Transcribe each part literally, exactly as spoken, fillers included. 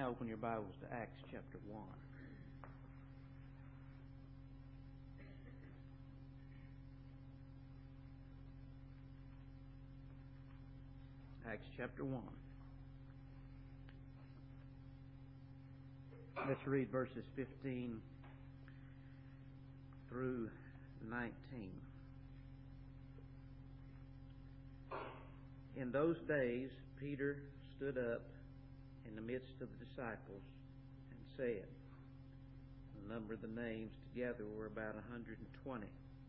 open your Bibles to Acts chapter one. Acts chapter one. Let's read verses fifteen through nineteen. In those days, Peter stood up in the midst of the disciples and said, the number of the names together were about one hundred twenty.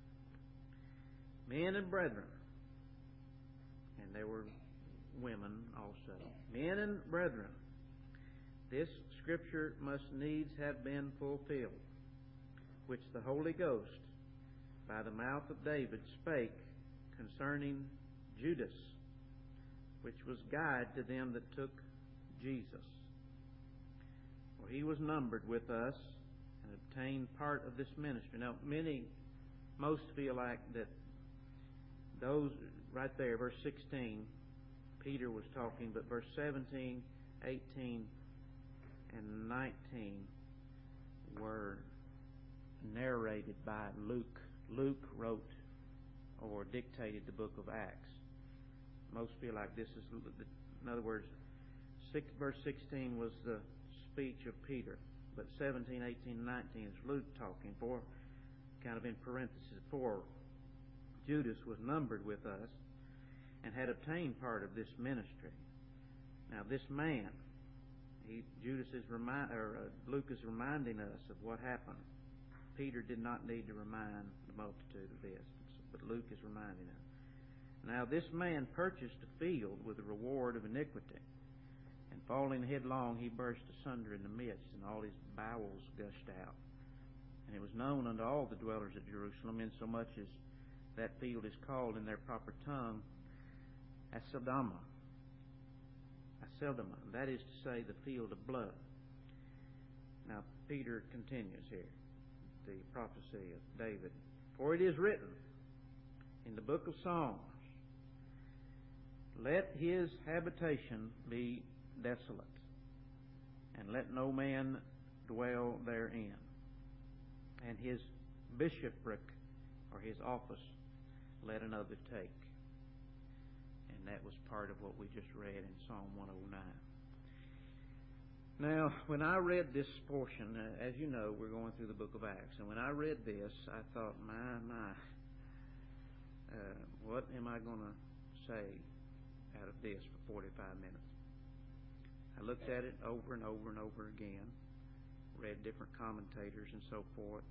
Men and brethren, and there were women also. Men and brethren, this scripture must needs have been fulfilled, which the Holy Ghost by the mouth of David spake concerning Judas, which was guide to them that took Jesus. For he was numbered with us and obtained part of this ministry. Now, many, most feel like that those, right there, verse sixteen, Peter was talking, but verse seventeen, eighteen, and nineteen were narrated by Luke. Luke wrote or dictated the book of Acts. Most feel like this is, in other words, six, verse sixteen was the speech of Peter, but seventeen, eighteen, nineteen is Luke talking. For, kind of in parentheses, for Judas was numbered with us and had obtained part of this ministry. Now, this man, he, Judas is remind, or uh, Luke is reminding us of what happened. Peter did not need to remind the multitude of this, but Luke is reminding us. Now this man purchased a field with the reward of iniquity, and falling headlong he burst asunder in the midst, and all his bowels gushed out. And it was known unto all the dwellers of Jerusalem, insomuch as that field is called in their proper tongue Aceldama. Aceldama, that is to say, the field of blood. Now Peter continues here, the prophecy of David. For it is written in the book of Psalms, let his habitation be desolate, and let no man dwell therein, and his bishopric or his office let another take. And that was part of what we just read in Psalm one oh nine. Now, when I read this portion, uh, as you know, we're going through the book of Acts, and when I read this, I thought, my, my, uh, what am I going to say out of this for forty-five minutes? I looked at it over and over and over again, read different commentators and so forth.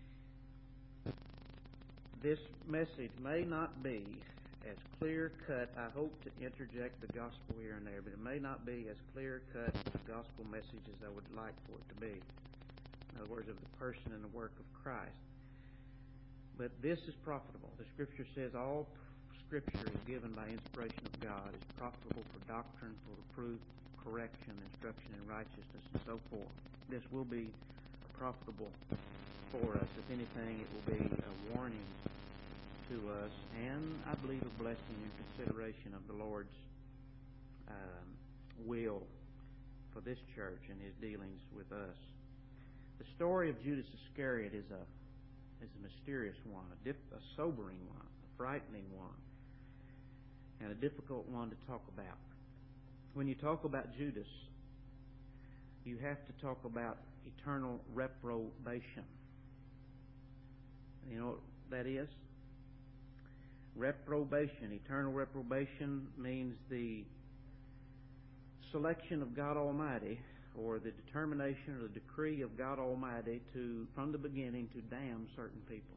This message may not be as clear-cut. I hope to interject the gospel here and there, but it may not be as clear-cut a gospel message as I would like for it to be. In other words, of the person and the work of Christ. But this is profitable. The Scripture says all Scripture is given by inspiration of God, is profitable for doctrine, for reproof, correction, instruction in righteousness, and so forth. This will be profitable for us. If anything, it will be a warning to us, and I believe a blessing in consideration of the Lord's um, will for this church and His dealings with us. The story of Judas Iscariot is a is a mysterious one, a, dif- a sobering one, a frightening one, and a difficult one to talk about. When you talk about Judas, you have to talk about eternal reprobation. You know what that is? Reprobation, eternal reprobation, means the selection of God Almighty, or the determination or the decree of God Almighty to, from the beginning, to damn certain people.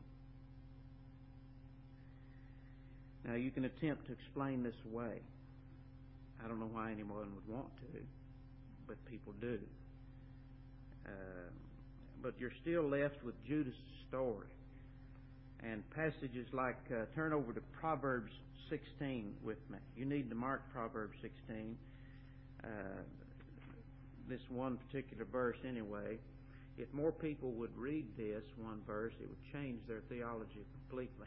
Now, you can attempt to explain this away. I don't know why anyone would want to, but people do. Uh, but you're still left with Judas' story. And passages like, uh, turn over to Proverbs sixteen with me. You need to mark Proverbs sixteen. Uh, this one particular verse anyway. If more people would read this one verse, it would change their theology completely.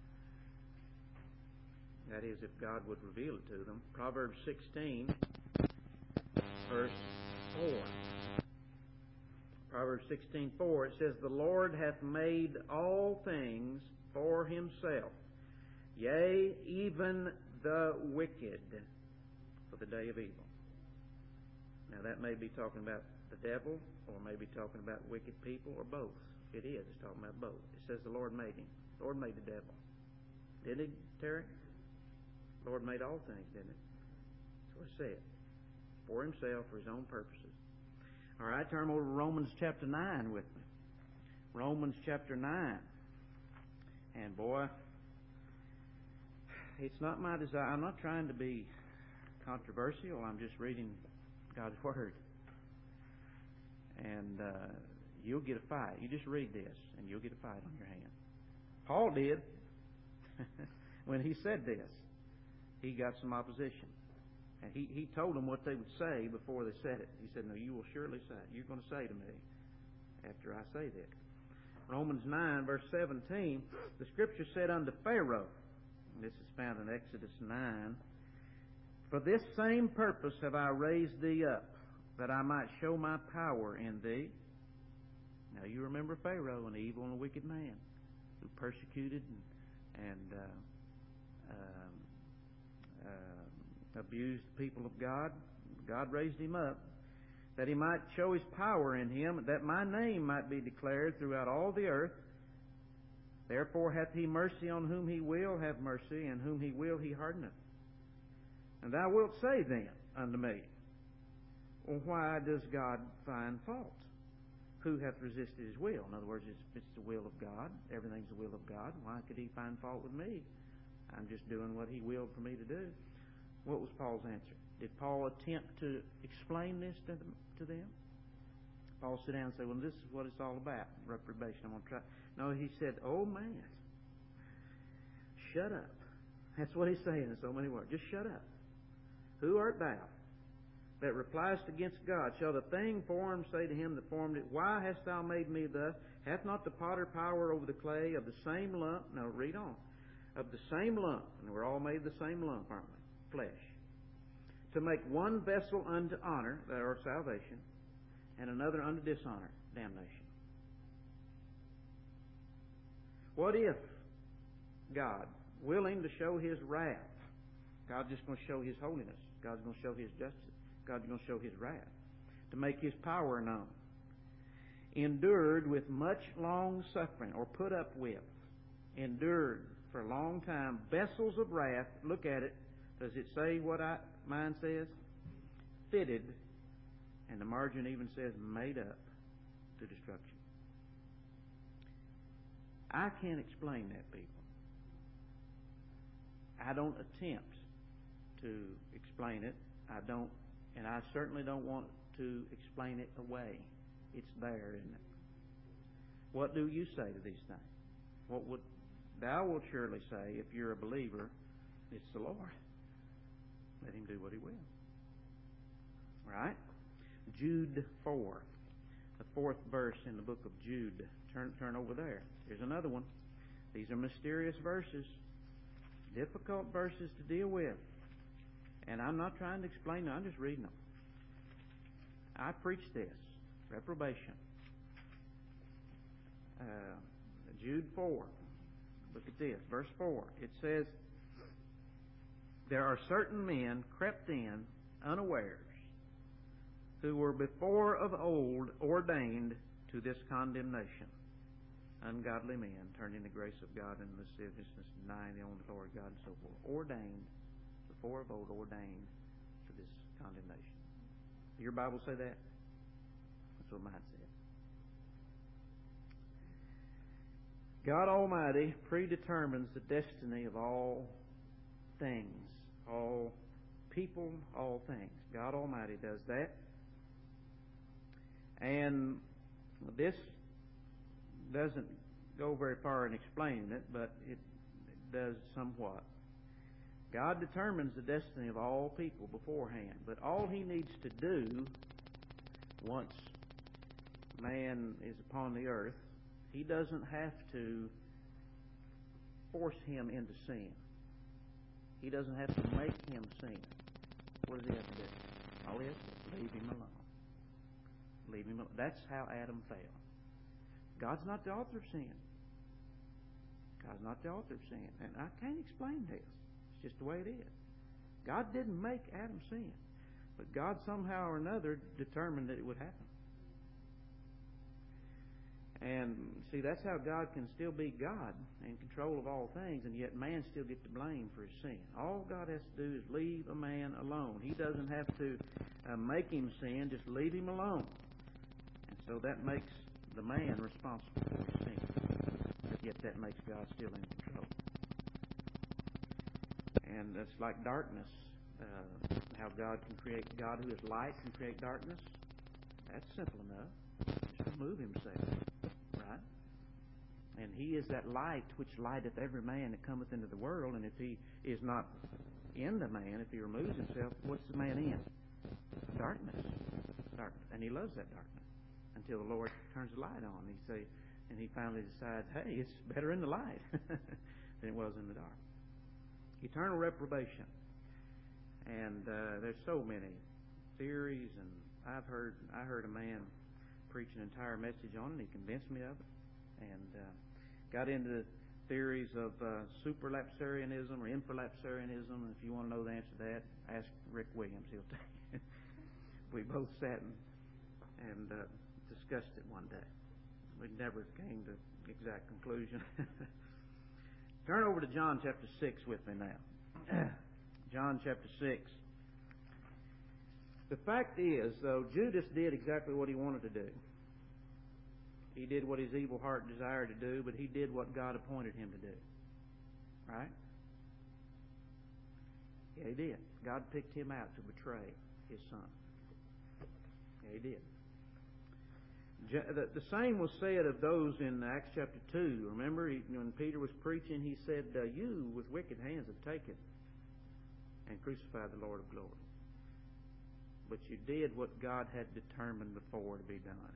That is, if God would reveal it to them. Proverbs sixteen, verse four. Proverbs sixteen four, it says, "The Lord hath made all things for himself, yea, even the wicked for the day of evil." Now that may be talking about the devil, or maybe talking about wicked people, or both. It is. It's talking about both. It says the Lord made him. The Lord made the devil. Didn't he, Terry? The Lord made all things, didn't he? That's what it said. For himself, for his own purposes. All right, turn over to Romans chapter nine with me. Romans chapter nine. And boy, it's not my desire. I'm not trying to be controversial. I'm just reading God's Word. And uh, you'll get a fight. You just read this, and you'll get a fight on your hand. Paul did. When he said this, he got some opposition. And he, he told them what they would say before they said it. He said, "No, you will surely say it. You're going to say to me after I say this." Romans nine, verse seventeen, the Scripture said unto Pharaoh, and this is found in Exodus nine, "For this same purpose have I raised thee up, that I might show my power in thee." Now you remember Pharaoh, an evil and a wicked man who persecuted and, and uh, um, uh, abused the people of God. God raised him up that he might show his power in him, that my name might be declared throughout all the earth. Therefore hath he mercy on whom he will have mercy, and whom he will he hardeneth. And thou wilt say then unto me, well, why does God find fault? Who hath resisted his will? In other words, it's, it's the will of God. Everything's the will of God. Why could he find fault with me? I'm just doing what he willed for me to do. What was Paul's answer? Did Paul attempt to explain this to them? To them? Paul sit down and say, well, this is what it's all about, reprobation. I'm going to try. No, he said, oh, man, shut up. That's what he's saying in so many words. Just shut up. Who art thou that repliest against God? Shall the thing formed say to him that formed it, why hast thou made me thus? Hath not the potter power over the clay of the same lump? Now read on. Of the same lump, and we're all made the same lump, aren't we? Flesh. To make one vessel unto honor, that are salvation, and another unto dishonor, damnation. What if God, willing to show his wrath, God's just going to show his holiness, God's going to show his justice, God's going to show his wrath, to make his power known, endured with much long suffering, or put up with, endured for a long time, vessels of wrath. Look at it. Does it say what I, mine says? Fitted, and the margin even says made up to destruction. I can't explain that, people. I don't attempt to explain it. I don't, and I certainly don't want to explain it away. It's there, isn't it? What do you say to these things? What would thou wilt surely say, if you're a believer, it's the Lord. Let him do what he will. Right? Jude four, the fourth verse in the book of Jude. Turn, turn over there. Here's another one. These are mysterious verses, difficult verses to deal with. And I'm not trying to explain them. I'm just reading them. I preach this. Reprobation. Uh, Jude four. Look at this. Verse four. It says, there are certain men crept in unawares, who were before of old ordained to this condemnation. Ungodly men, turning the grace of God into lasciviousness, denying the only Lord God, and so forth. Ordained, before of old ordained to this condemnation. Your Bible say that? That's what mine said. God Almighty predetermines the destiny of all things, all people, all things. God Almighty does that. And this doesn't go very far in explaining it, but it, it does somewhat. God determines the destiny of all people beforehand, but all he needs to do once man is upon the earth, he doesn't have to force him into sin. He doesn't have to make him sin. What does he have to do? All he has to do is leave him alone. Leave him alone. That's how Adam fell. God's not the author of sin. God's not the author of sin. And I can't explain this. It's just the way it is. God didn't make Adam sin. But God somehow or another determined that it would happen. And see, that's how God can still be God in control of all things, and yet man still gets to blame for his sin. All God has to do is leave a man alone. He doesn't have to uh, make him sin, just leave him alone. And so that makes the man responsible for his sin. But yet that makes God still in control. And it's like darkness. Uh, how God can create, God who is light can create darkness. That's simple enough. Just remove himself. Right? And he is that light which lighteth every man that cometh into the world. And if he is not in the man, if he removes himself, what's the man in? Darkness. Darkness. And he loves that darkness until the Lord turns the light on. He say, and he finally decides, hey, it's better in the light than it was in the dark. Eternal reprobation. And uh, there's so many theories, and I've heard I heard a man preach an entire message on it. He convinced me of it, and uh, got into theories of uh, superlapsarianism or infralapsarianism. And if you want to know the answer to that, ask Rick Williams. He'll tell you. We both sat and, and uh, discussed it one day. We never came to exact conclusion. Turn over to John chapter six with me now. John chapter six. The fact is, though, Judas did exactly what he wanted to do. He did what his evil heart desired to do, but he did what God appointed him to do. Right? Yeah, he did. God picked him out to betray his son. Yeah, he did. The, the same was said of those in Acts chapter two. Remember, he, when Peter was preaching, he said, uh, you with wicked hands have taken and crucified the Lord of glory. But you did what God had determined before to be done.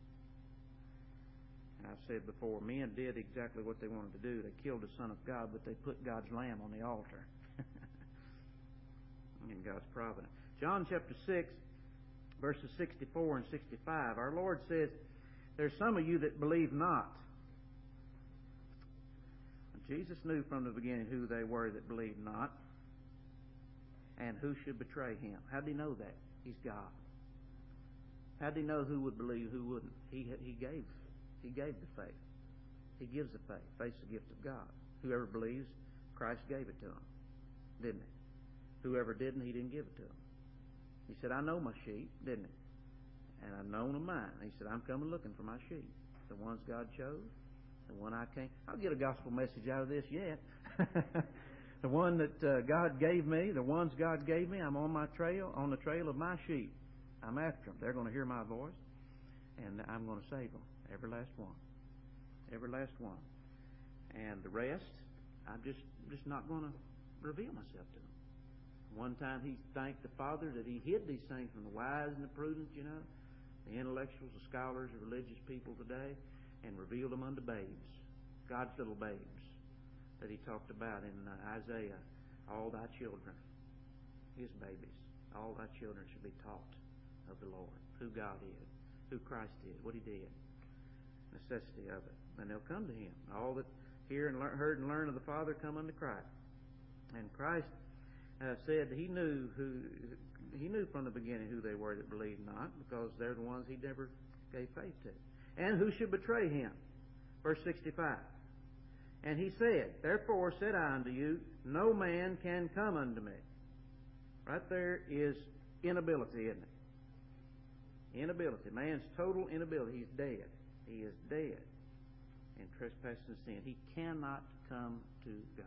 And I've said before, men did exactly what they wanted to do. They killed the Son of God, but they put God's lamb on the altar. In God's providence. John chapter six, verses sixty-four and sixty-five. Our Lord says, there's some of you that believe not. Jesus knew from the beginning who they were that believed not, and who should betray him. How did he know that? He's God. How did he know who would believe, who wouldn't? He he gave he gave the faith. He gives the faith. Faith's the gift of God. Whoever believes, Christ gave it to him, didn't he? Whoever didn't, he didn't give it to him. He said, I know my sheep, didn't he? And I've known of mine. He said, I'm coming looking for my sheep. The ones God chose, the one I came. I'll get a gospel message out of this yet. The one that uh, God gave me, the ones God gave me, I'm on my trail, on the trail of my sheep. I'm after them. They're going to hear my voice, and I'm going to save them. Every last one. Every last one. And the rest, I'm just, just not going to reveal myself to them. One time he thanked the Father that he hid these things from the wise and the prudent, you know, the intellectuals, the scholars, the religious people today, and revealed them unto babes, God's little babes, that he talked about in uh, Isaiah. All thy children, his babies, all thy children should be taught of the Lord, who God is, who Christ is, what he did, necessity of it. And they'll come to him. All that hear and learn, heard and learn of the Father come unto Christ. And Christ uh, said he knew who he knew from the beginning who they were that believed not, because they're the ones he never gave faith to. And who should betray him? Verse sixty-five. And he said, therefore said I unto you, no man can come unto me. Right there is inability, isn't it? Inability. Man's total inability. He's dead. He is dead in trespass and sin. He cannot come to God.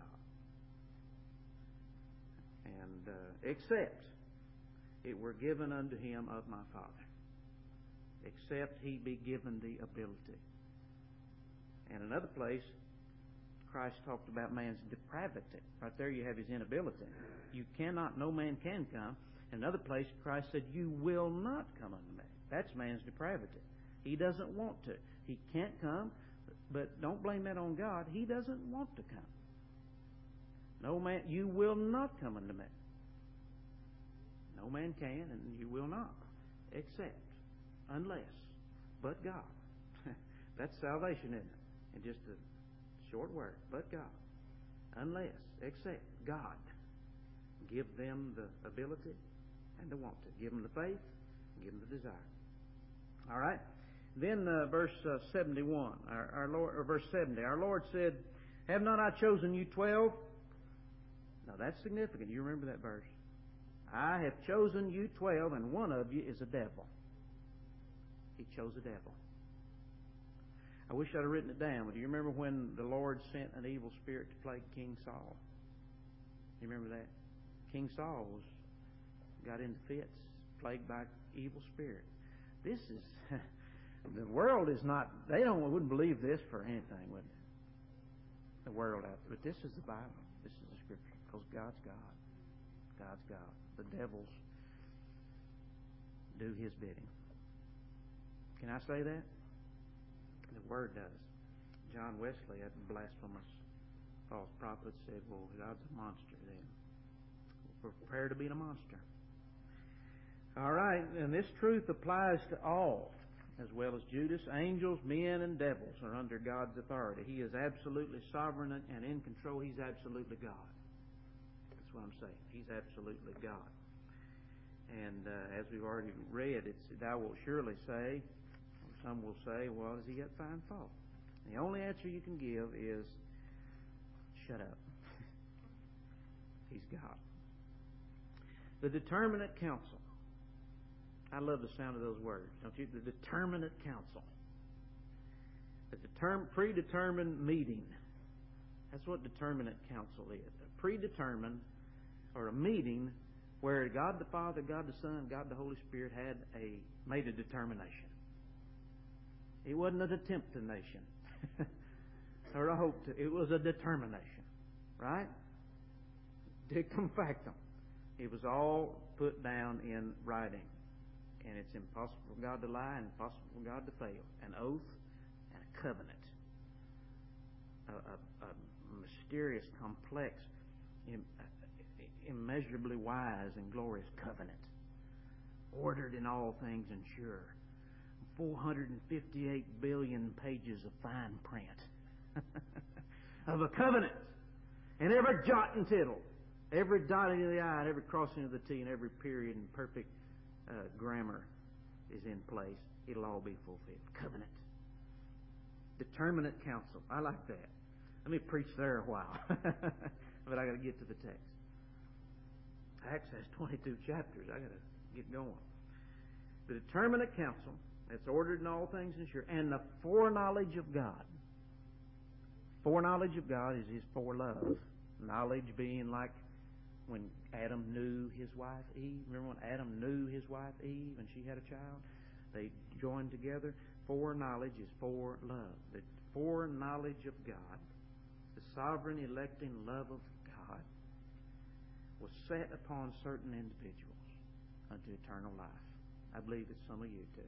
And uh, except it were given unto him of my Father. Except he be given the ability. And another place, Christ talked about man's depravity. Right there you have his inability. You cannot, no man can come. In another place, Christ said, you will not come unto me. That's man's depravity. He doesn't want to. He can't come, but don't blame that on God. He doesn't want to come. No man, you will not come unto me. No man can, and you will not, except unless, but God. That's salvation, isn't it? In just a short word, but God. Unless, except God give them the ability and the want to. Give them the faith and give them the desire. All right? Then uh, verse uh, seventy-one, our, our Lord, or verse seventy, our Lord said, have not I chosen you twelve? Now that's significant. You remember that verse. I have chosen you twelve, and one of you is a devil. He chose a devil. I wish I'd have written it down, but do you remember when the Lord sent an evil spirit to plague King Saul? You remember that? King Saul was got into fits, plagued by evil spirit. This is the world is not. They don't wouldn't believe this for anything, would they? The world out there, but this is the Bible. This is the Scripture, because God's God. God's God. The devils do His bidding. Can I say that? The Word does. John Wesley, that blasphemous false prophet, said, well, God's a monster then. We're prepared to be a monster. All right, and this truth applies to all, as well as Judas. Angels, men, and devils are under God's authority. He is absolutely sovereign and in control. He's absolutely God. That's what I'm saying. He's absolutely God. And uh, as we've already read, it's, thou wilt surely say, or some will say, well, does he yet find fault? The only answer you can give is, shut up. He's God. The determinate counsel. I love the sound of those words, don't you? The determinate counsel. The determ- predetermined meeting. That's what determinate counsel is. A predetermined, or a meeting where God the Father, God the Son, God the Holy Spirit had a made a determination. It wasn't a temptation or a hope to. It was a determination, right? Dictum factum. It was all put down in writing. And it's impossible for God to lie and impossible for God to fail. An oath and a covenant. A, a, a mysterious, complex, im, immeasurably wise and glorious covenant. Ordered in all things and sure. four hundred fifty-eight billion pages of fine print. Of a covenant. And every jot and tittle. Every dotting of the I and every crossing of the T and every period and perfect Uh, grammar is in place. It'll all be fulfilled. Covenant. Determinate counsel. I like that. Let me preach there a while. But I got to get to the text. Acts has twenty-two chapters. I got to get going. The determinate counsel that's ordered in all things and sure, and the foreknowledge of God. Foreknowledge of God is His forelove. Knowledge being like when Adam knew his wife Eve. Remember when Adam knew his wife Eve and she had a child? They joined together. Foreknowledge is for love. The foreknowledge of God, the sovereign electing love of God, was set upon certain individuals unto eternal life. I believe it's some of you too.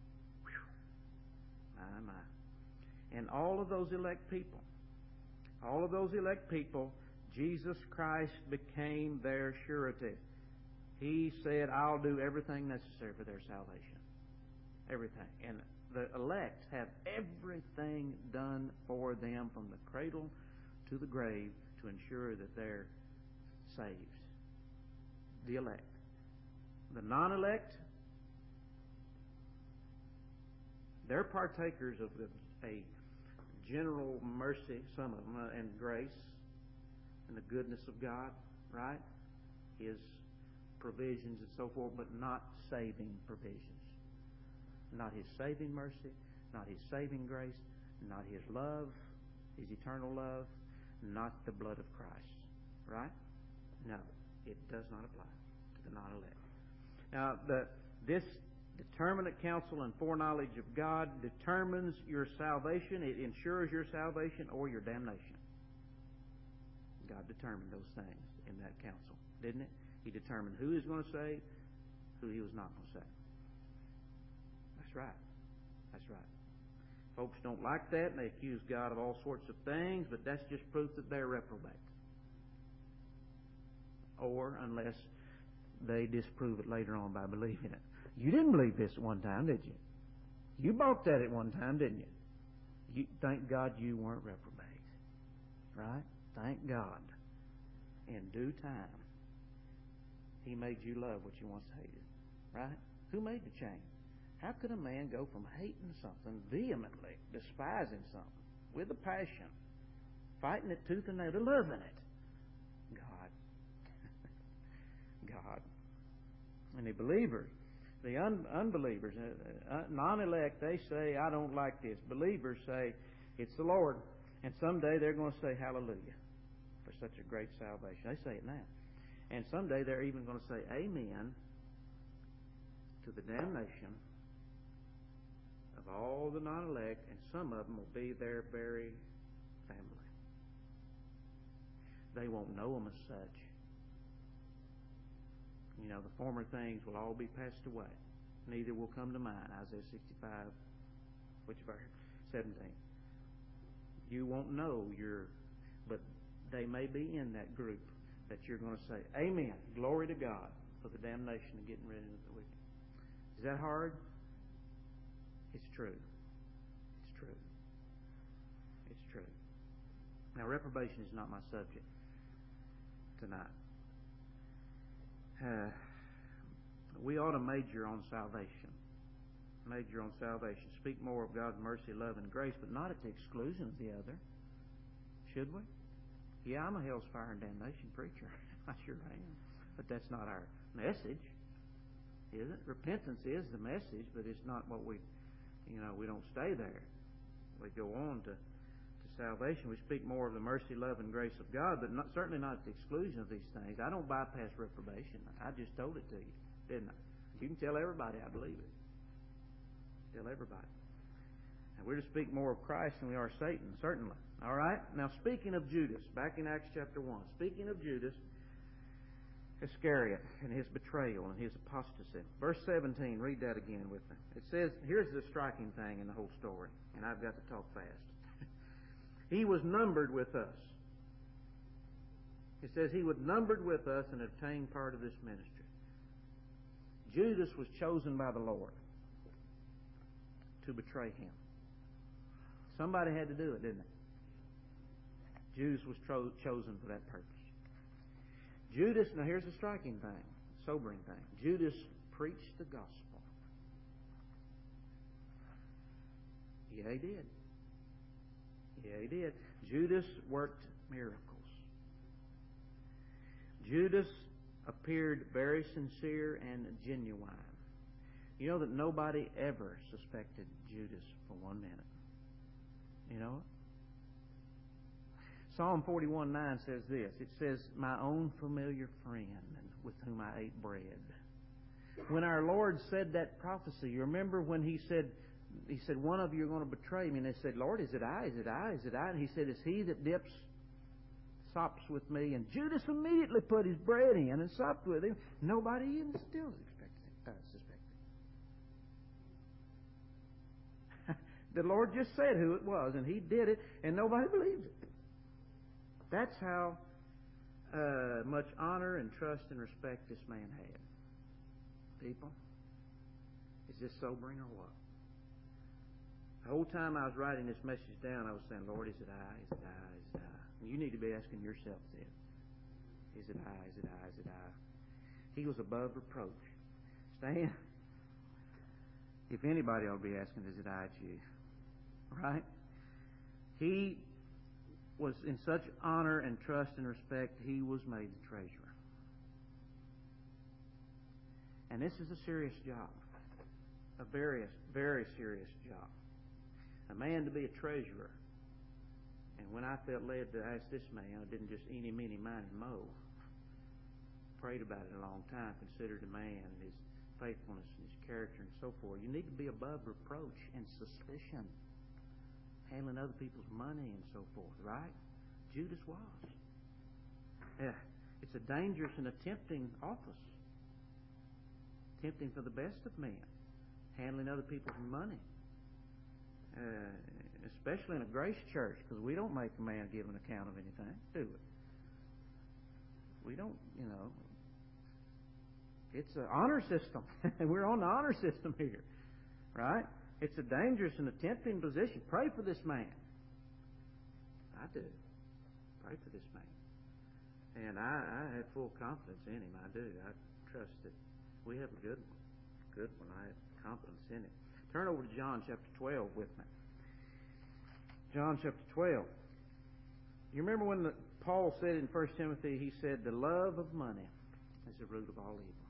Whew. My, my. And all of those elect people, all of those elect people, Jesus Christ became their surety. He said, I'll do everything necessary for their salvation. Everything. And the elect have everything done for them from the cradle to the grave to ensure that they're saved. The elect. The non-elect, they're partakers of the, a general mercy, some of them, uh, and grace. And the goodness of God, right? His provisions and so forth, but not saving provisions. Not His saving mercy, not His saving grace, not His love, His eternal love, not the blood of Christ. Right? No, it does not apply to the non-elect. Now, the, this determinate counsel and foreknowledge of God determines your salvation. It ensures your salvation or your damnation. God determined those things in that counsel, didn't it? He determined who He was going to save, who He was not going to save. That's right. That's right. Folks don't like that, and they accuse God of all sorts of things, but that's just proof that they're reprobate. Or unless they disprove it later on by believing it. You didn't believe this at one time, did you? You balked at it one time, didn't you? You thank God you weren't reprobate. Right? Thank God. In due time, He made you love what you once hated. Right? Who made the change? How could a man go from hating something vehemently, despising something, with a passion, fighting it tooth and nail, to loving it? God. God. And the believers, the un- unbelievers, uh, uh, non-elect, they say, I don't like this. Believers say, it's the Lord. And someday they're going to say hallelujah for such a great salvation. They say it now. And someday they're even going to say amen to the damnation of all the non-elect, and some of them will be their very family. They won't know them as such. You know, the former things will all be passed away. Neither will come to mind. Isaiah sixty-five, which verse? seventeen. You won't know your, but they may be in that group that you're going to say, amen, glory to God for the damnation of getting rid of the wicked. Is that hard? It's true. It's true. It's true. Now, reprobation is not my subject tonight. Uh, we ought to major on salvation. Major on salvation. Speak more of God's mercy, love, and grace, but not at the exclusion of the other. Should we? Yeah, I'm a hell's fire and damnation preacher. I sure am. But that's not our message, is it? Repentance is the message, but it's not what we, you know, we don't stay there. We go on to, to salvation. We speak more of the mercy, love, and grace of God, but not, certainly not at the exclusion of these things. I don't bypass reprobation. I just told it to you, didn't I? You can tell everybody I believe it. Tell everybody. And we're to speak more of Christ than we are Satan, certainly. All right? Now, speaking of Judas, back in Acts chapter one, speaking of Judas Iscariot and his betrayal and his apostasy. Verse seventeen, read that again with me. It says, here's the striking thing in the whole story, and I've got to talk fast. He was numbered with us. It says he was numbered with us and obtained part of this ministry. Judas was chosen by the Lord to betray him. Somebody had to do it, didn't they? Judas was tro- chosen for that purpose. Judas, now here's the striking thing, sobering thing. Judas preached the gospel. Yeah, he did. Yeah, he did. Judas worked miracles. Judas appeared very sincere and genuine. You know that nobody ever suspected Judas for one minute. You know it? Psalm forty-one nine says this. It says, my own familiar friend with whom I ate bread. When our Lord said that prophecy, you remember when He said, He said, one of you are going to betray me. And they said, Lord, is it I? Is it I? Is it I? And He said, it's he that dips, sops with me. And Judas immediately put his bread in and supped with him. Nobody even still expected, uh, suspected. The Lord just said who it was, and He did it, and nobody believed it. That's how uh, much honor and trust and respect this man had. People, is this sobering or what? The whole time I was writing this message down, I was saying, Lord, is it I? Is it I? Is it I? And you need to be asking yourself this. Is it I? Is it I? Is it I? He was above reproach. Stan, if anybody ought to be asking, is it I? It's you. Right? He was in such honor and trust and respect, he was made the treasurer. And this is a serious job. A very, very serious job. A man to be a treasurer. And when I felt led to ask this man, I didn't just eeny, meeny, miny, moe. Prayed about it a long time, considered the man and his faithfulness and his character and so forth. You need to be above reproach and suspicion. Handling other people's money and so forth, right? Judas was. Yeah, it's a dangerous and a tempting office. Tempting for the best of men. Handling other people's money. Uh, especially in a grace church, because we don't make a man give an account of anything, do we? We don't, you know. It's an honor system. We're on the honor system here, right? It's a dangerous and a tempting position. Pray for this man. I do. Pray for this man. And I, I have full confidence in him. I do. I trust that we have a good one. Good one. I have confidence in him. Turn over to John chapter twelve with me. John chapter twelve. You remember when the, Paul said in First Timothy, he said, the love of money is the root of all evil.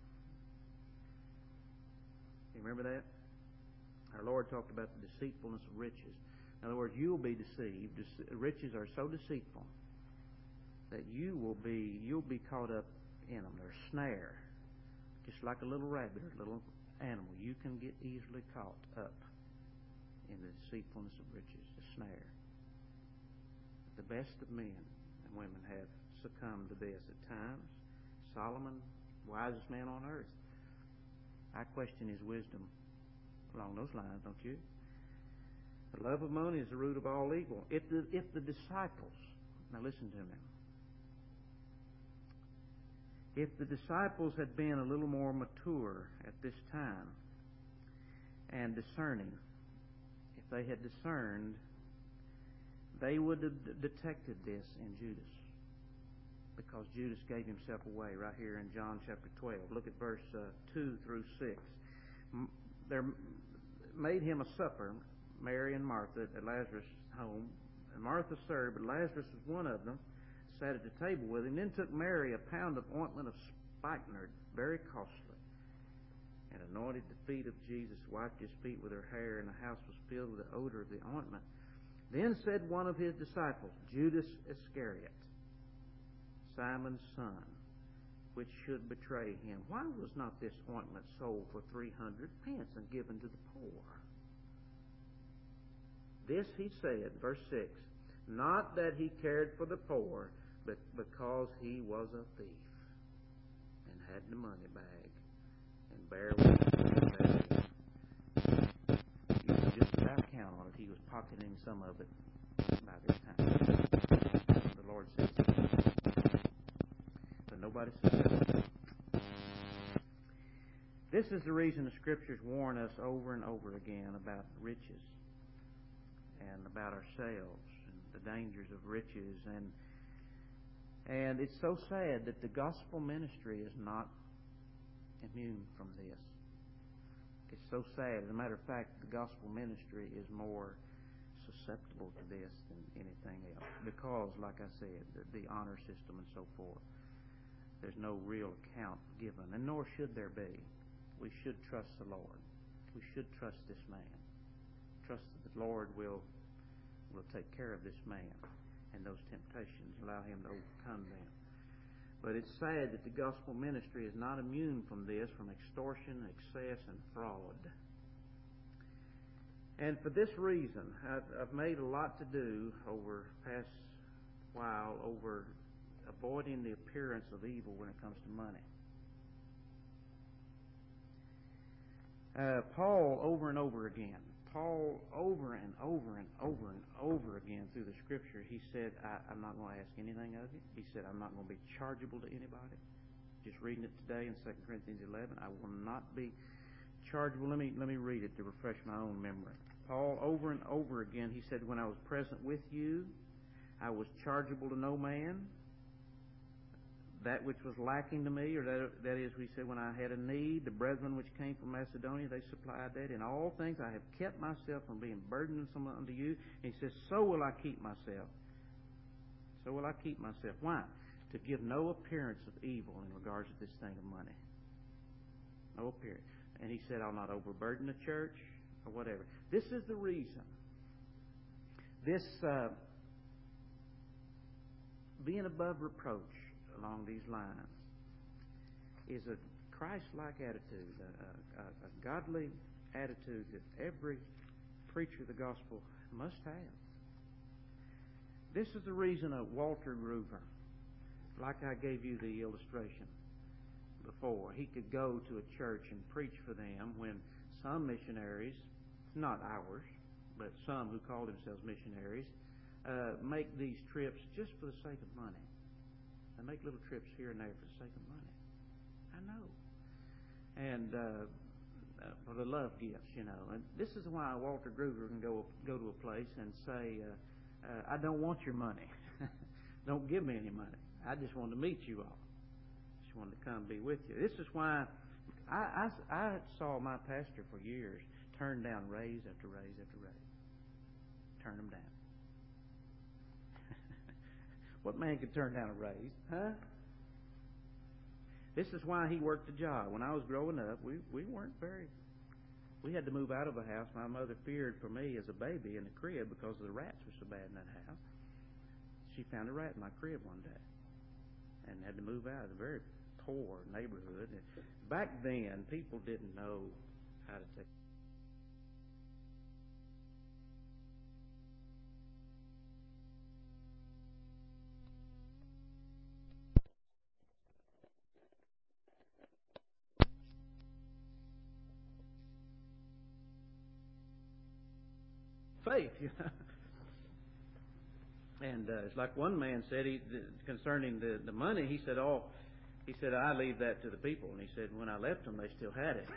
You remember that? Our Lord talked about the deceitfulness of riches. In other words, you'll be deceived. Riches are so deceitful that you will be you'll be caught up in them. They're a snare. Just like a little rabbit or a little animal. You can get easily caught up in the deceitfulness of riches, the snare. The best of men and women have succumbed to this at times. Solomon, wisest man on earth. I question his wisdom along those lines, don't you? The love of money is the root of all evil. If the, if the disciples, now listen to me, if the disciples had been a little more mature at this time and discerning, if they had discerned, they would have detected this in Judas. Because Judas gave himself away right here in John chapter twelve. Look at verse uh, two through six. They made him a supper, Mary and Martha, at Lazarus' home. And Martha served, but Lazarus was one of them, sat at the table with him. Then took Mary a pound of ointment of spikenard, very costly, and anointed the feet of Jesus, wiped his feet with her hair, and the house was filled with the odor of the ointment. Then said one of his disciples, Judas Iscariot, Simon's son, which should betray him, why was not this ointment sold for three hundred pence and given to the poor? This he said, verse six, not that he cared for the poor, but because he was a thief and had the money bag and bare with it. You can just about count on it. He was pocketing some of it by this time. The Lord said so. But nobody said that. This is the reason the Scriptures warn us over and over again about riches and about ourselves and the dangers of riches. And and it's so sad that the gospel ministry is not immune from this. It's so sad. As a matter of fact, the gospel ministry is more susceptible to this than anything else. Because, like I said, the, the honor system and so forth, there's no real account given, and nor should there be. We should trust the Lord. We should trust this man. Trust that the Lord will will take care of this man and those temptations, allow him to overcome them. But it's sad that the gospel ministry is not immune from this, from extortion, excess, and fraud. And for this reason, I've, I've made a lot to do over the past while over avoiding the appearance of evil when it comes to money. Uh, Paul, over and over again, Paul, over and over and over and over again through the Scripture, he said, I, I'm not going to ask anything of you. He said, I'm not going to be chargeable to anybody. Just reading it today in Second Corinthians eleven, I will not be chargeable. Let me, let me read it to refresh my own memory. Paul, over and over again, he said, when I was present with you, I was chargeable to no man. That which was lacking to me, or that, that is, we said, when I had a need, the brethren which came from Macedonia, they supplied that. In all things I have kept myself from being burdensome unto you. And he says, so will I keep myself. So will I keep myself. Why? To give no appearance of evil in regards to this thing of money. No appearance. And he said, I'll not overburden the church or whatever. This is the reason. This uh, being above reproach along these lines is a Christ-like attitude, a, a, a godly attitude that every preacher of the gospel must have. This is the reason of Walter Groover, like I gave you the illustration before. He could go to a church and preach for them when some missionaries, not ours, but some who call themselves missionaries, uh, make these trips just for the sake of money. They make little trips here and there for the sake of money. I know. And uh, uh, for the love gifts, you know. And this is why Walter Gruber can go go to a place and say, uh, uh, I don't want your money. Don't give me any money. I just want to meet you all. Just wanted to come be with you. This is why I, I, I saw my pastor for years turn down raise after raise after raise. Turn them down. What man could turn down a raise? Huh? This is why he worked a job. When I was growing up, we, we weren't very... We had to move out of a house. My mother feared for me as a baby in the crib because the rats were so bad in that house. She found a rat in my crib one day and had to move out of a very poor neighborhood. And back then, people didn't know how to take... faith, you know. And uh, it's like one man said, he concerning the, the money, he said, oh, he said, I leave that to the people. And he said, when I left them, they still had it.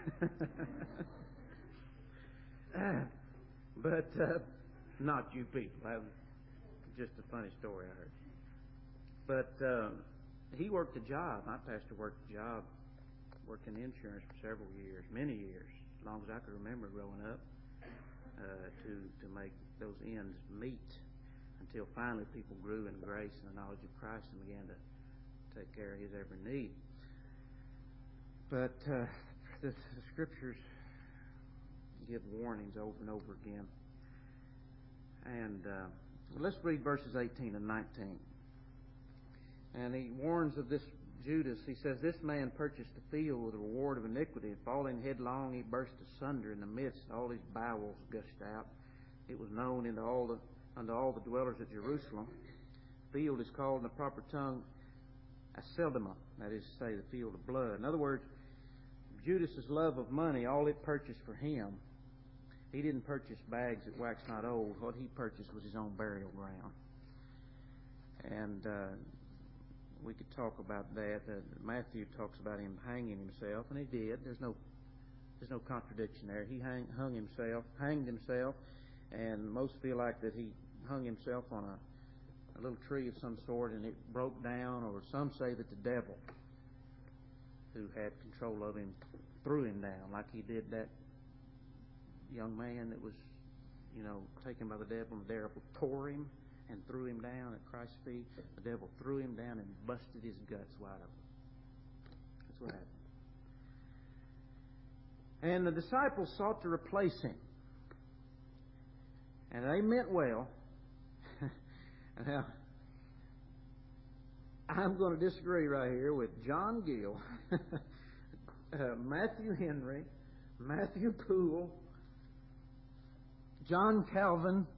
But uh, not you people. That was just a funny story I heard. But uh, he worked a job. My pastor worked a job, worked in insurance for several years, many years, as long as I could remember growing up, uh, to, to make those ends meet. Until finally people grew in grace and the knowledge of Christ and began to take care of his every need. But uh, the, the Scriptures give warnings over and over again. And uh, let's read verses eighteen and nineteen. And he warns of this Judas. He says, this man purchased the field with the reward of iniquity, and falling headlong he burst asunder in the midst. All his bowels gushed out. It was known into all the unto all the dwellers at Jerusalem. The field is called in the proper tongue Aceldama, that is to say, the field of blood. In other words, Judas's love of money, all it purchased for him, he didn't purchase bags that wax not old. What he purchased was his own burial ground. And uh, we could talk about that. Uh, Matthew talks about him hanging himself, and he did. There's no, there's no contradiction there. He hang, hung himself, hanged himself, and most feel like that he hung himself on a, a little tree of some sort, and it broke down, or some say that the devil, who had control of him, threw him down, like he did that young man that was, you know, taken by the devil, and the devil tore him and threw him down at Christ's feet. The devil threw him down and busted his guts wide open. That's what happened. And the disciples sought to replace him. And they meant well. Now, I'm going to disagree right here with John Gill, uh, Matthew Henry, Matthew Poole, John Calvin.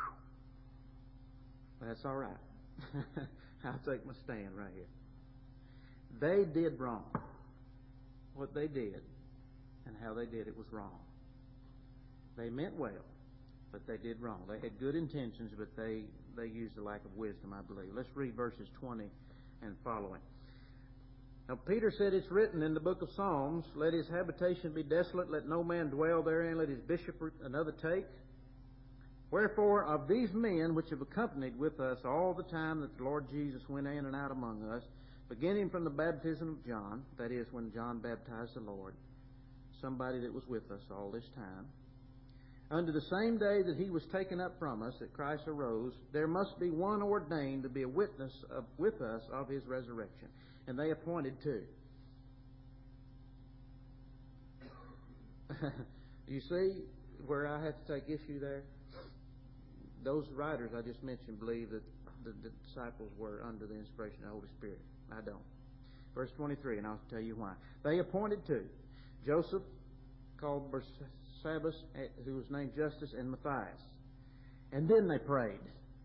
Whew. That's all right. I'll take my stand right here. They did wrong. What they did and how they did it was wrong. They meant well, but they did wrong. They had good intentions, but they, they used a lack of wisdom, I believe. Let's read verses twenty and following. Now, Peter said, it's written in the book of Psalms, let his habitation be desolate, let no man dwell therein, let his bishopric another take. Wherefore, of these men which have accompanied with us all the time that the Lord Jesus went in and out among us, beginning from the baptism of John, that is, when John baptized the Lord, somebody that was with us all this time, unto the same day that he was taken up from us, that Christ arose, there must be one ordained to be a witness of, with us of his resurrection. And they appointed two. You see where I have to take issue there? Those writers I just mentioned believe that the, the disciples were under the inspiration of the Holy Spirit. I don't. Verse twenty-three, and I'll tell you why. They appointed two. Joseph, called Barsabbas, who was named Justus, and Matthias. And then they prayed.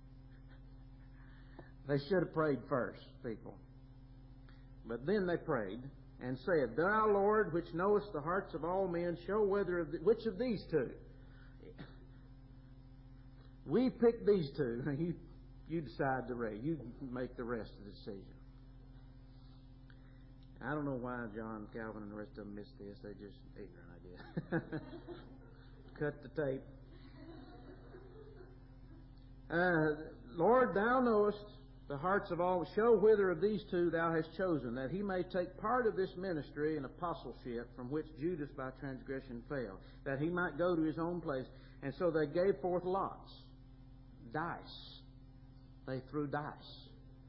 They should have prayed first, people. But then they prayed and said, Thou, Lord, which knowest the hearts of all men, show whether of the, which of these two. We picked these two. You, you decide the rest. You make the rest of the decision. I don't know why John Calvin and the rest of them missed this. They're just ignorant, I guess. Cut the tape. Uh, Lord, thou knowest the hearts of all. Show whither of these two thou hast chosen, that he may take part of this ministry and apostleship from which Judas by transgression fell, that he might go to his own place. And so they gave forth lots. Dice. They threw dice.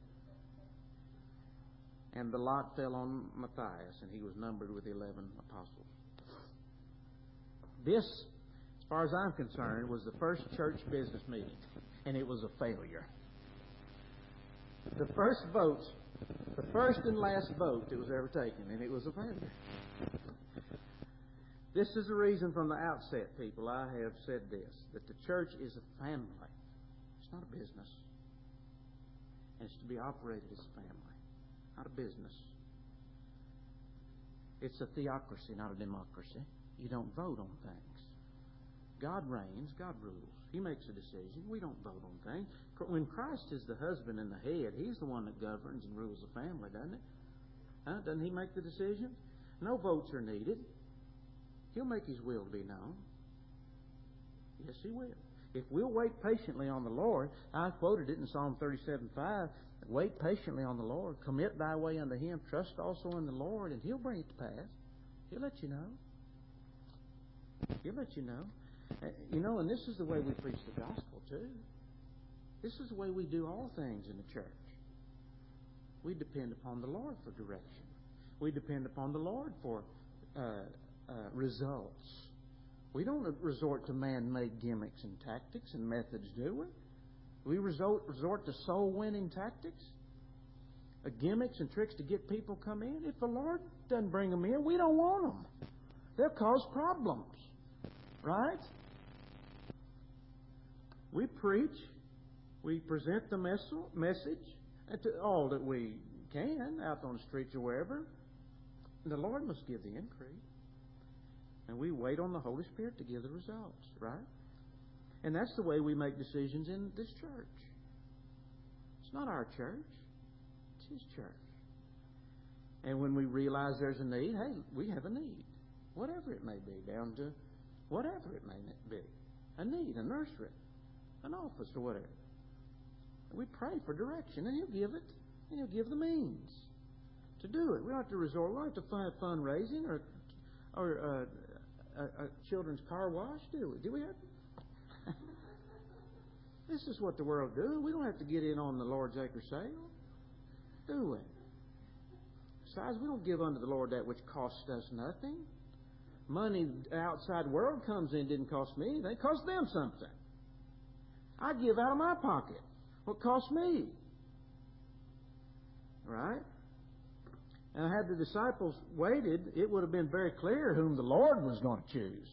And the lot fell on Matthias, and he was numbered with the eleven apostles. This, as far as I'm concerned, was the first church business meeting, and it was a failure. The first vote, the first and last vote that was ever taken, and it was a failure. This is the reason from the outset, people, I have said this, that the church is a family. It's not a business. And it's to be operated as a family, not a business. It's a theocracy, not a democracy. You don't vote on things. God reigns, God rules. He makes a decision. We don't vote on things. When Christ is the husband and the head, He's the one that governs and rules the family, doesn't it? Huh? Doesn't He make the decisions? No votes are needed. He'll make His will to be known. Yes, He will. If we'll wait patiently on the Lord, I quoted it in Psalm thirty-seven five, wait patiently on the Lord, commit thy way unto Him, trust also in the Lord, and He'll bring it to pass. He'll let you know. He'll let you know. You know, and this is the way we preach the gospel, too. This is the way we do all things in the church. We depend upon the Lord for direction. We depend upon the Lord for uh, uh, results. We don't resort to man-made gimmicks and tactics and methods, do we? We resort, resort to soul-winning tactics, uh, gimmicks and tricks to get people come in. If the Lord doesn't bring them in, we don't want them. They'll cause problems, right? We preach, we present the mes- message to all that we can out on the streets or wherever. The Lord must give the increase. And we wait on the Holy Spirit to give the results, right? And that's the way we make decisions in this church. It's not our church. It's His church. And when we realize there's a need, hey, we have a need. Whatever it may be, down to whatever it may be. A need, a nursery, an office, or whatever. We pray for direction, and He'll give it, and He'll give the means to do it. We don't have to resort. We don't have to find fundraising or or uh, a, a children's car wash, do we? Do we have? This is what the world do. We don't have to get in on the Lord's acre sale, do we? Besides, we don't give unto the Lord that which costs us nothing. Money the outside world comes in didn't cost me anything. It cost them something. I give out of my pocket what cost me. Right? And had the disciples waited, it would have been very clear whom the Lord was going to choose.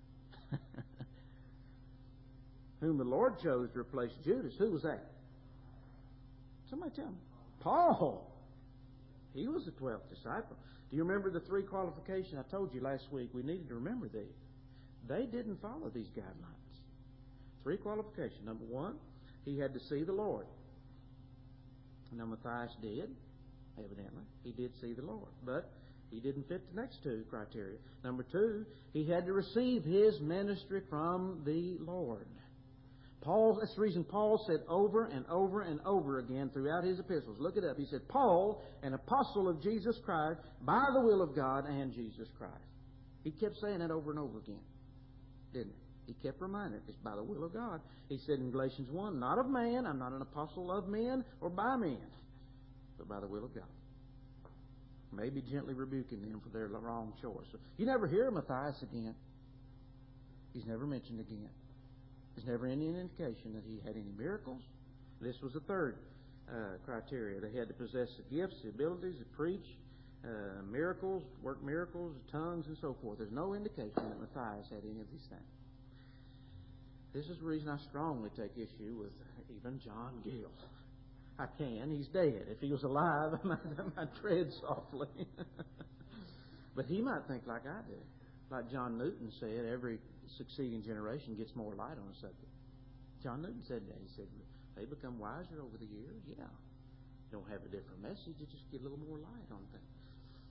Whom the Lord chose to replace Judas. Who was that? Somebody tell me. Paul. He was the twelfth disciple. Do you remember the three qualifications I told you last week? We needed to remember these. They didn't follow these guidelines. Three qualifications. Number one, he had to see the Lord. Now, Matthias did, evidently. He did see the Lord. But he didn't fit the next two criteria. Number two, he had to receive his ministry from the Lord. Paul, that's the reason Paul said over and over and over again throughout his epistles. Look it up. He said, Paul, an apostle of Jesus Christ, by the will of God and Jesus Christ. He kept saying that over and over again, didn't he? He kept reminding, it's by the will of God. He said in Galatians one, not of man, I'm not an apostle of men or by men, but by the will of God. Maybe gently rebuking them for their wrong choice. So you never hear Matthias again. He's never mentioned again. There's never any indication that he had any miracles. This was the third uh, criteria. They had to possess the gifts, the abilities to preach, uh, miracles, work miracles, tongues, and so forth. There's no indication that Matthias had any of these things. This is the reason I strongly take issue with even John Gill. I can. He's dead. If he was alive, I might, I might tread softly. But he might think like I do. Like John Newton said, every succeeding generation gets more light on a subject. John Newton said that. He said, they become wiser over the years. Yeah. You don't have a different message. You just get a little more light on things.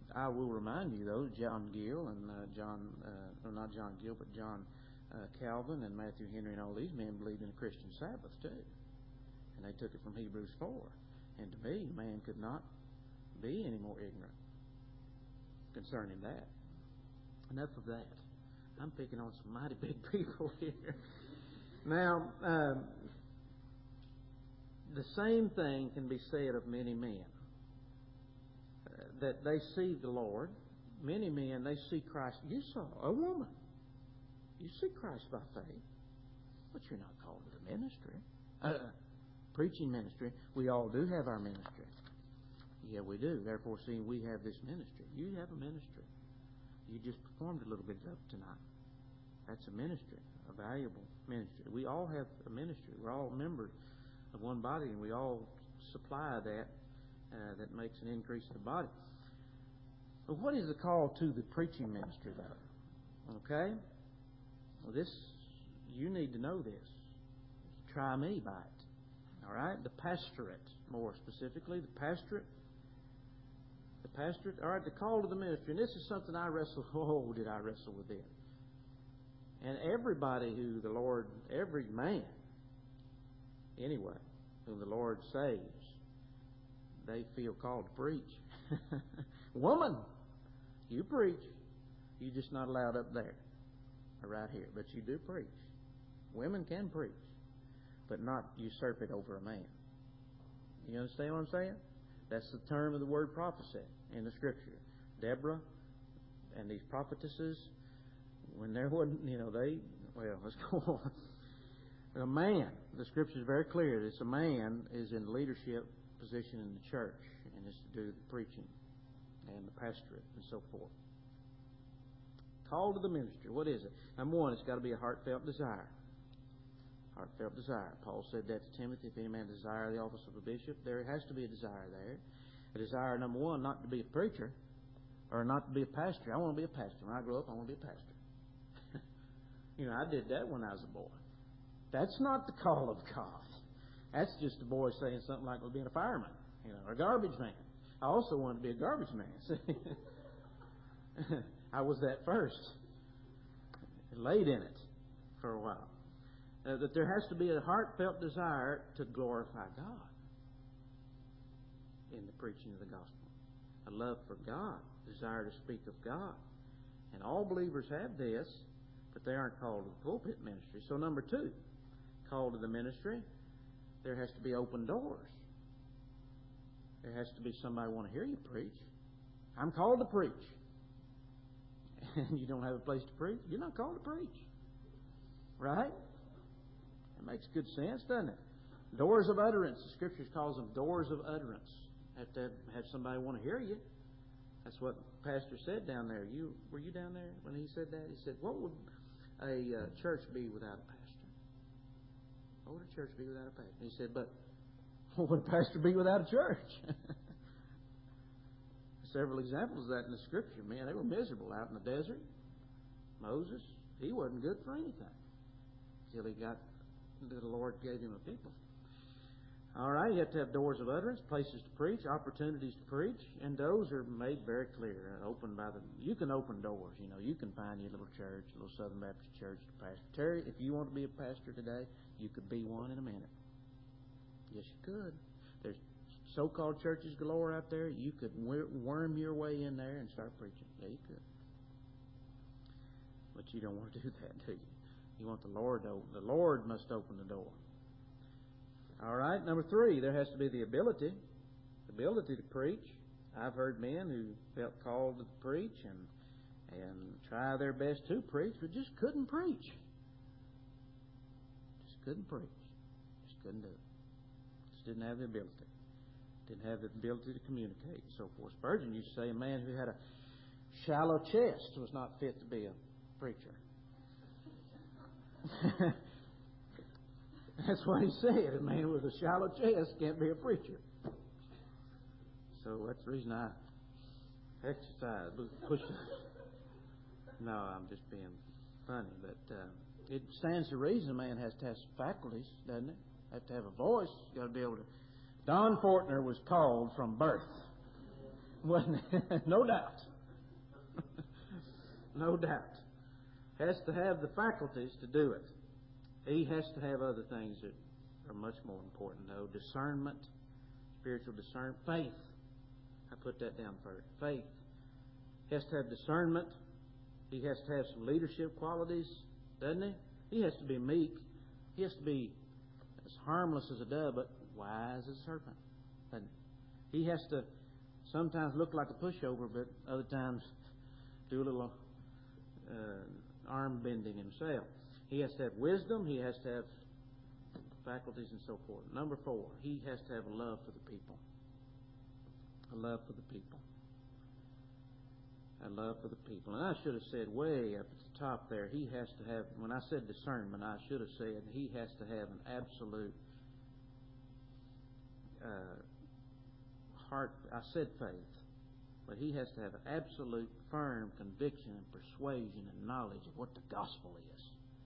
I will remind you, though, John Gill and uh, John, uh, well, not John Gill, but John uh, Calvin and Matthew Henry and all these men believed in a Christian Sabbath, too. And they took it from Hebrews four. And to me, man could not be any more ignorant concerning that. Enough of that. I'm picking on some mighty big people here. Now, um, the same thing can be said of many men. Uh, that they see the Lord. Many men, they see Christ. You saw a woman. You see Christ by faith. But you're not called to the ministry. Uh, preaching ministry. We all do have our ministry. Yeah, we do. Therefore, seeing we have this ministry. You have a ministry. You just performed a little bit of it tonight. That's a ministry, a valuable ministry. We all have a ministry. We're all members of one body, and we all supply that uh, that makes an increase in the body. But what is the call to the preaching ministry, though? Okay? Well, this, you need to know this. Try me by it. All right? The pastorate, more specifically, the pastorate. The pastorate, all right, the call to the ministry. And this is something I wrestle, oh, did I wrestle with it. And everybody who the Lord, every man, anyway, whom the Lord saves, they feel called to preach. Woman, you preach. You're just not allowed up there or right here. But you do preach. Women can preach, but not usurp it over a man. You understand what I'm saying? That's the term of the word prophecy in the Scripture. Deborah and these prophetesses, when there wasn't, you know, they, well, let's go on. A man, the Scripture is very clear. It's a man is in leadership position in the church, and is to do the preaching and the pastorate and so forth. Call to the ministry. What is it? Number one, it's got to be a heartfelt desire. Heartfelt desire. Paul said that to Timothy. If any man desire the office of a bishop, there has to be a desire there. A desire, number one, not to be a preacher or not to be a pastor. I want to be a pastor. When I grow up, I want to be a pastor. You know, I did that when I was a boy. That's not the call of God. That's just a boy saying something like being a fireman, you know, or a garbage man. I also wanted to be a garbage man. See? I was that first. Laid in it for a while. Uh, that there has to be a heartfelt desire to glorify God in the preaching of the gospel. A love for God, desire to speak of God. And all believers have this, but they aren't called to the pulpit ministry. So number two, called to the ministry, there has to be open doors. There has to be somebody want to hear you preach. I'm called to preach. And you don't have a place to preach, you're not called to preach. Right? It makes good sense, doesn't it? Doors of utterance. The Scriptures calls them doors of utterance. Have to have, have somebody want to hear you. That's what the pastor said down there. You were you down there when he said that? He said, "What would a uh, church be without a pastor? What would a church be without a pastor?" He said, "But what would a pastor be without a church?" Several examples of that in the Scripture. Man, they were miserable out in the desert. Moses, he wasn't good for anything until he got the Lord gave him a people. All right, you have to have doors of utterance, places to preach, opportunities to preach, and those are made very clear. Open by the. You can open doors. You know, you can find your little church, a little Southern Baptist church to pastor. Terry, if you want to be a pastor today, you could be one in a minute. Yes, you could. There's so-called churches galore out there. You could worm your way in there and start preaching. Yeah, you could. But you don't want to do that, do you? You want the Lord to open. The Lord must open the door. All right. Number three, there has to be the ability, the ability to preach. I've heard men who felt called to preach and and try their best to preach, but just couldn't preach. Just couldn't preach. Just couldn't do it. Just didn't have the ability. Didn't have the ability to communicate and so forth. Spurgeon used to say a man who had a shallow chest was not fit to be a preacher. That's what he said. A man with a shallow chest can't be a preacher. So that's the reason I exercise, push it. No, I'm just being funny, but uh, it stands to reason a man has to have faculties, doesn't it? Have to have a voice. You've got to be able to. Don Fortner was called from birth. Wasn't it? No doubt. No doubt. Has to have the faculties to do it. He has to have other things that are much more important, though. Discernment, spiritual discernment, faith. I put that down first. Faith. He has to have discernment. He has to have some leadership qualities, doesn't he? He has to be meek. He has to be as harmless as a dove, but wise as a serpent, doesn't he? He has to sometimes look like a pushover, but other times do a little uh, arm bending himself. He has to have wisdom. He has to have faculties and so forth. Number four, he has to have a love for the people. A love for the people. A love for the people. And I should have said way up at the top there, he has to have, when I said discernment, I should have said he has to have an absolute uh, heart. I said faith. But he has to have an absolute firm conviction and persuasion and knowledge of what the gospel is.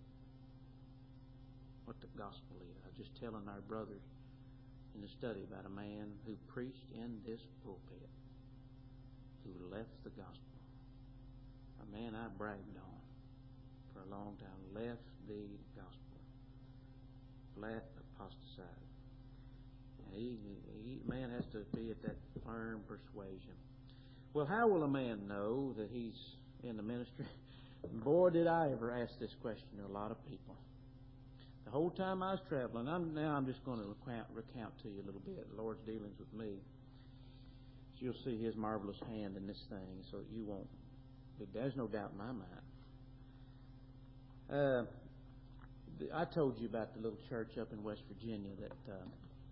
What the gospel is. I was just telling our brothers in the study about a man who preached in this pulpit who left the gospel. A man I bragged on for a long time. Left the gospel. Flat apostatized. And he, he, man has to be at that firm persuasion. Well, how will a man know that he's in the ministry? Boy, did I ever ask this question to a lot of people. The whole time I was traveling, I'm, now I'm just going to recount, recount to you a little bit the Lord's dealings with me. So you'll see His marvelous hand in this thing, so you won't. There's no doubt in my mind. Uh, I told you about the little church up in West Virginia that uh,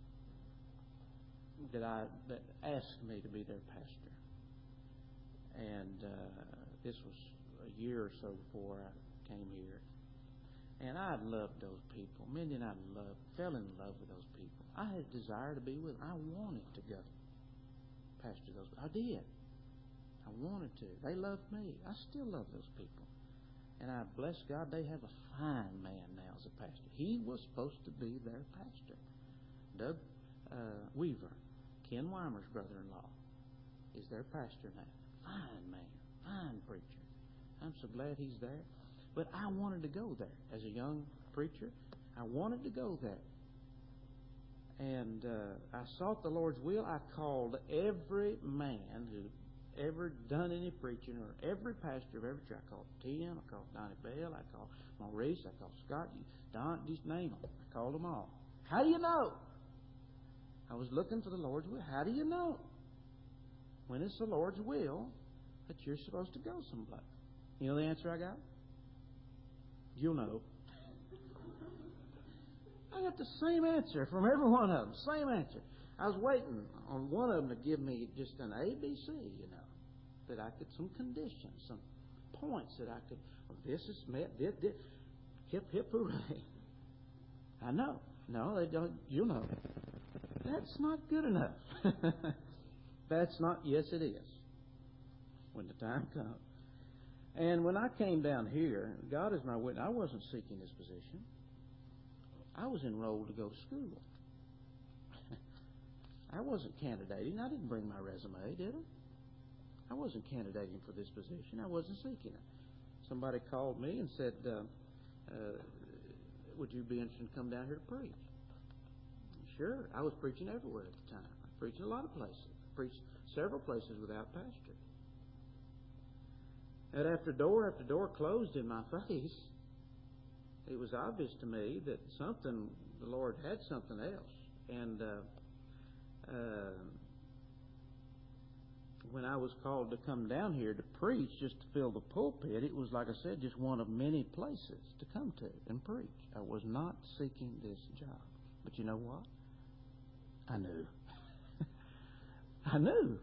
that I that asked me to be their pastor, and uh, this was a year or so before I came here. And I loved those people. Mindy and I loved, fell in love with those people. I had a desire to be with them. I wanted to go pastor those people. I did. I wanted to. They loved me. I still love those people. And I bless God, they have a fine man now as a pastor. He was supposed to be their pastor. Doug uh, Weaver, Ken Weimer's brother-in-law, is their pastor now. Fine man. Fine preacher. I'm so glad he's there. But I wanted to go there as a young preacher. I wanted to go there. And uh, I sought the Lord's will. I called every man who ever done any preaching, or every pastor of every church. I called Tim, I called Donnie Bell, I called Maurice, I called Scott, Don, just name them. I called them all. How do you know? I was looking for the Lord's will. How do you know when it's the Lord's will that you're supposed to go someplace? You know the answer I got? You'll know. I got the same answer from every one of them. Same answer. I was waiting on one of them to give me just an A B C, you know, that I could, some conditions, some points that I could, well, this is met, this, this, hip, hip, hooray. I know. No, they don't, you know. That's not good enough. That's not, yes it is. When the time comes. And when I came down here, God is my witness, I wasn't seeking this position. I was enrolled to go to school. I wasn't candidating. I didn't bring my resume, did I? I wasn't candidating for this position. I wasn't seeking it. Somebody called me and said, uh, uh, would you be interested in come down here to preach? Sure. I was preaching everywhere at the time. I preached in a lot of places. I preached several places without pastor. And after door after door closed in my face, it was obvious to me that something, the Lord had something else. And uh, uh, when I was called to come down here to preach, just to fill the pulpit, it was, like I said, just one of many places to come to and preach. I was not seeking this job. But you know what? I knew. I knew.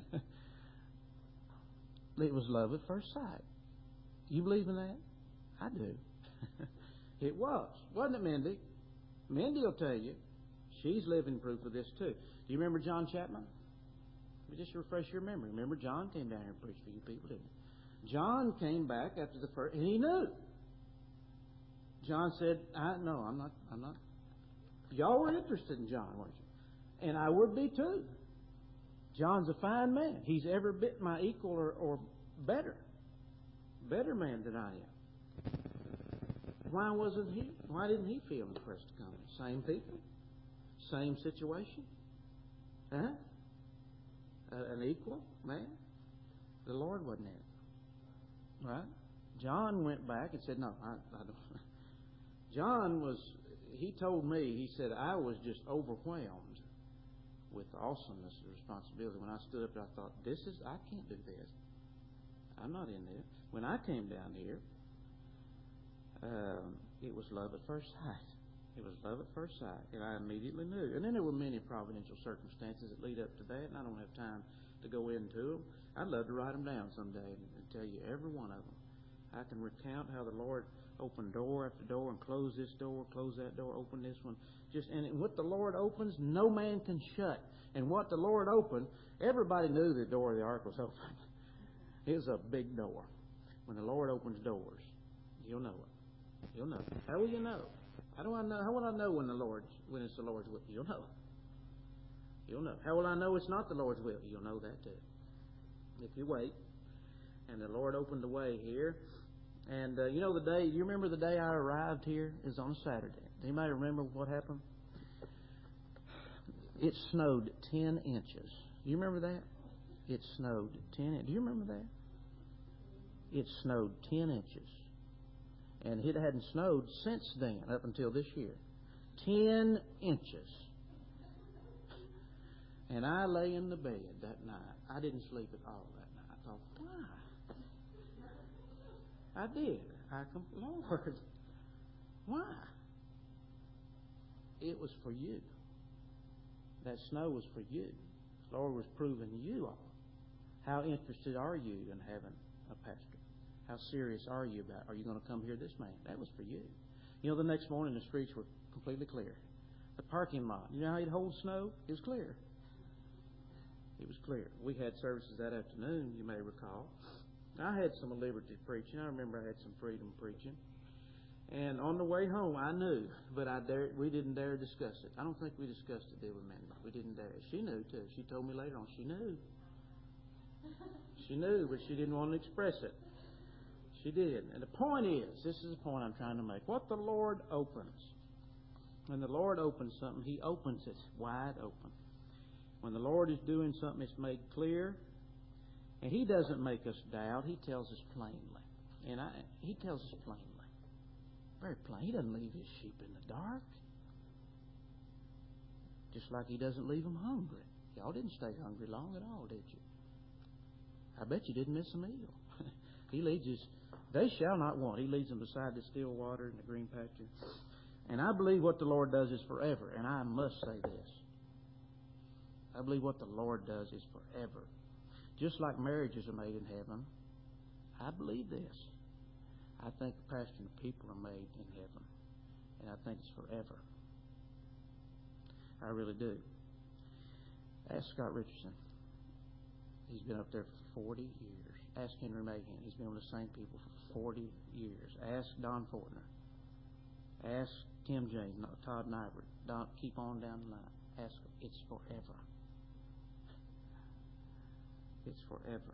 It was love at first sight. You believe in that? I do. It was. Wasn't it, Mindy? Mindy will tell you. She's living proof of this, too. Do you remember John Chapman? Let me just refresh your memory. Remember, John came down here and preached for you people, didn't he? John came back after the first, and he knew. John said, I, no, I'm not, I'm not. Y'all were interested in John, weren't you? And I would be, too. John's a fine man. He's every bit my equal or, or better. Better man than I am. Why wasn't he? Why didn't he feel impressed to come? Same people? Same situation? Huh? Uh, an equal man? The Lord wasn't in it. Right? John went back and said, no, I, I don't. John was, he told me, he said, I was just overwhelmed with the awesomeness of the responsibility. When I stood up there, I thought, this is, I can't do this. I'm not in there. When I came down here, um, it was love at first sight. It was love at first sight, and I immediately knew. And then there were many providential circumstances that lead up to that, and I don't have time to go into them. I'd love to write them down someday and, and tell you every one of them. I can recount how the Lord opened door after door and closed this door, closed that door, opened this one. Just and what the Lord opens, no man can shut. And what the Lord opened, everybody knew the door of the ark was open. It was a big door. When the Lord opens doors, you'll know it. You'll know. How will you know? How do I know? How will I know when the Lord's when it's the Lord's will? You'll know. You'll know. How will I know it's not the Lord's will? You'll know that too. If you wait. And the Lord opened the way here. And uh, you know the day, you remember the day I arrived here is on a Saturday. Anybody remember what happened? It snowed ten inches. Do you remember that? It snowed ten inches. Do you remember that? It snowed ten inches. And it hadn't snowed since then, up until this year. Ten inches. And I lay in the bed that night. I didn't sleep at all that night. I thought, why? I did. I come, Lord, why? It was for you. That snow was for you. The Lord was proving you all. How interested are you in having a pastor? How serious are you about, are you going to come hear this man? That was for you. You know, the next morning the streets were completely clear. The parking lot, you know how it holds snow? It was clear. It was clear. We had services that afternoon, you may recall. I had some liberty preaching. I remember I had some freedom preaching. And on the way home, I knew, but I dared, we didn't dare discuss it. I don't think we discussed it there with Mandy. We didn't dare. She knew, too. She told me later on. She knew. She knew, but she didn't want to express it. She did. And the point is, this is the point I'm trying to make. What the Lord opens, when the Lord opens something, He opens it wide open. When the Lord is doing something, it's made clear. And He doesn't make us doubt. He tells us plainly. And I, He tells us plainly. Very plain. He doesn't leave His sheep in the dark. Just like He doesn't leave them hungry. Y'all didn't stay hungry long at all, did you? I bet you didn't miss a meal. He leads us. They shall not want. He leads them beside the still water and the green pasture. And I believe what the Lord does is forever. And I must say this. I believe what the Lord does is forever. Just like marriages are made in heaven, I believe this. I think the pastor and the people are made in heaven. And I think it's forever. I really do. Ask Scott Richardson. He's been up there for forty years. Ask Henry Mahan. He's been with the same people for forty years. Ask Don Fortner. Ask Tim James, Todd Nybert. Don, keep on down the line. Ask them. It's forever. It's forever.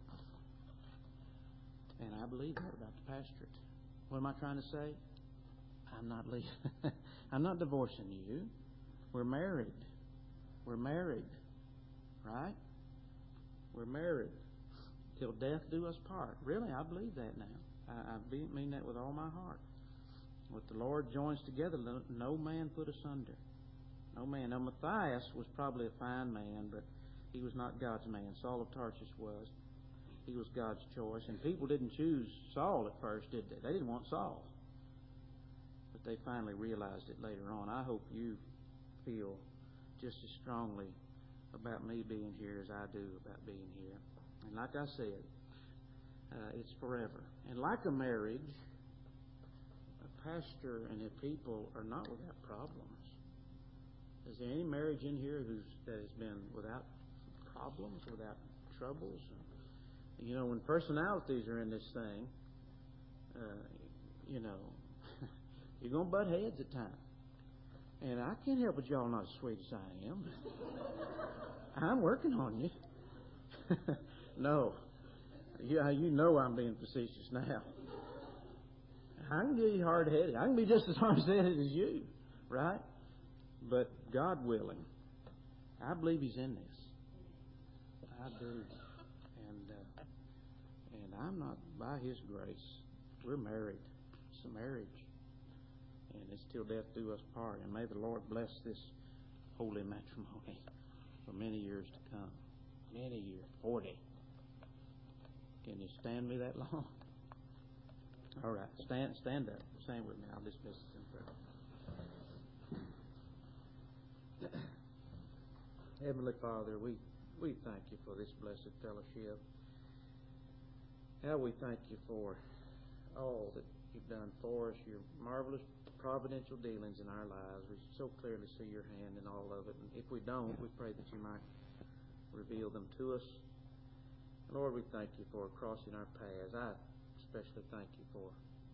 And I believe that about the pastorate. What am I trying to say? I'm not leaving. I'm not divorcing you. We're married. We're married. Right? We're married. Till death do us part. Really, I believe that now. I, I mean that with all my heart. What the Lord joins together, no man put asunder. No man. Now, Matthias was probably a fine man, but he was not God's man. Saul of Tarsus was. He was God's choice. And people didn't choose Saul at first, did they? They didn't want Saul. But they finally realized it later on. I hope you feel just as strongly about me being here as I do about being here. And like I said, uh, it's forever. And like a marriage, a pastor and his people are not without problems. Is there any marriage in here who's, that has been without problems, without troubles? You know, when personalities are in this thing, uh, you know, you're going to butt heads at times. And I can't help it, y'all not as sweet as I am. I'm working on you. No. You, you know I'm being facetious now. I can be hard-headed. I can be just as hard-headed as you, right? But God willing, I believe He's in this. I do. And uh, and I'm not, by His grace, we're married. It's a marriage. And it's till death do us part. And may the Lord bless this holy matrimony for many years to come. Many years. Forty. Can you stand me that long? All right. Stand stand up. Stand with me. I'll dismiss this in prayer. Heavenly Father, we, we thank You for this blessed fellowship. How we thank You for all that You've done for us, Your marvelous providential dealings in our lives. We so clearly see Your hand in all of it. And if we don't, we pray that You might reveal them to us. Lord, we thank You for crossing our paths. I especially thank You for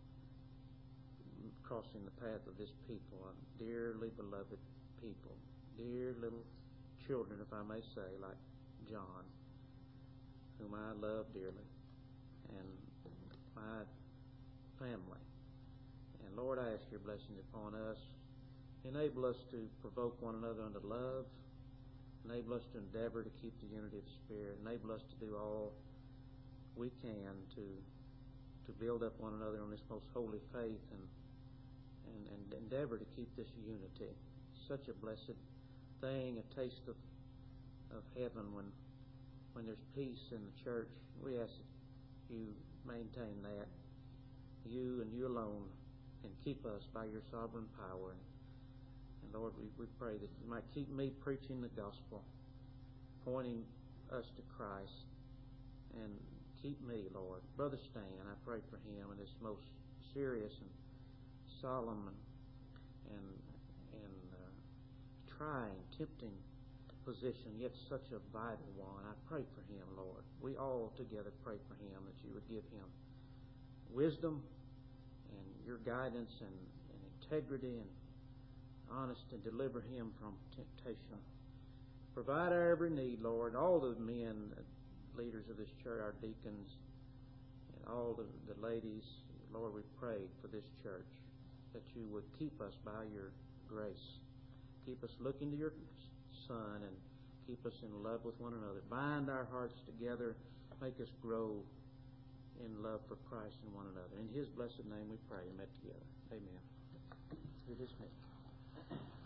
crossing the path of this people, a dearly beloved people, dear little children, if I may say, like John, whom I love dearly, and my family. And Lord, I ask Your blessings upon us. Enable us to provoke one another unto love. Enable us to endeavor to keep the unity of the Spirit. Enable us to do all we can to to build up one another on this most holy faith and and, and endeavor to keep this unity. Such a blessed thing, a taste of of heaven when when there's peace in the church. We ask that You maintain that, You and You alone, and keep us by Your sovereign power. And, and Lord, we, we pray that You might keep me preaching the gospel, pointing us to Christ, and keep me, Lord. Brother Stan, I pray for him in this most serious and solemn and and, and uh, trying, tempting position, yet such a vital one. I pray for him, Lord. We all together pray for him, that You would give him wisdom and Your guidance and, and integrity and honesty, and deliver him from temptation. Provide our every need, Lord. All the men, leaders of this church, our deacons, and all the, the ladies, Lord, we pray for this church, that You would keep us by Your grace. Keep us looking to Your Son, and keep us in love with one another. Bind our hearts together. Make us grow in love for Christ and one another. In His blessed name we pray and met together. Amen. You're dismissed.